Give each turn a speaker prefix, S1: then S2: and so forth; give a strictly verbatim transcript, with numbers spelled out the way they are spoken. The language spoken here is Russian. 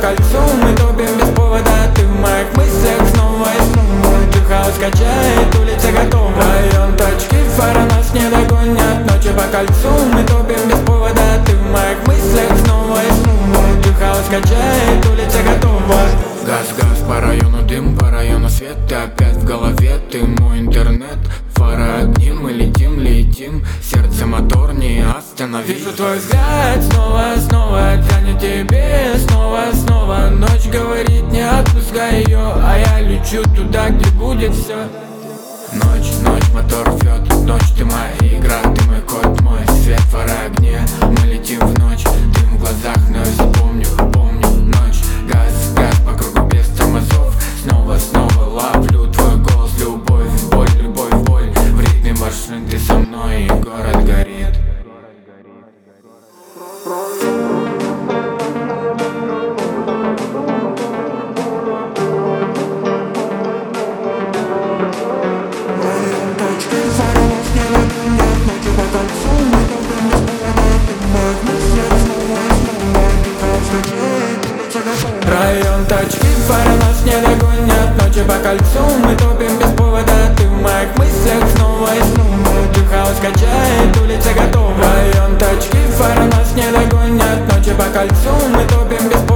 S1: кольцу, мы топим без повода. Ты в моих мыслях снова и снова. Ты хаос качает, улица готова. Район точки, фара нас не догонят. Ночи по кольцу, мы топим без повода. Ты в моих мыслях снова и снова. Ты хаос качает, улица готова. Газ, газ, по району дым, по району свет. Ты опять в голове, ты мой интернет. Фара огни, мы летим, летим. Сердце мотор не остановить. Вижу твой взгляд, снова, снова тянет тебе, снова, снова. Ночь говорит, не отпускай ее, а я лечу туда, где будет все. Ночь, ночь, мотор рвет. Ночь, ты моя игра, ты мой кот, мой свет, фара огне. Мы летим в ночь, дым в глазах, но я запомню, помню ночь. Газ, газ, по кругу без тормозов. Снова, снова ловлю твой голос, любовь, боль, любовь, боль. В ритме машин ты со мной, и город горит. Район точки, фара нас не догонят. Ночи по кольцу, мы топим без повода. Ты в моих мыслях снова и снова. Ты хаос качает, улица готова. Район точки, фара нас не догонят. Ночи по кольцу, мы топим без повода.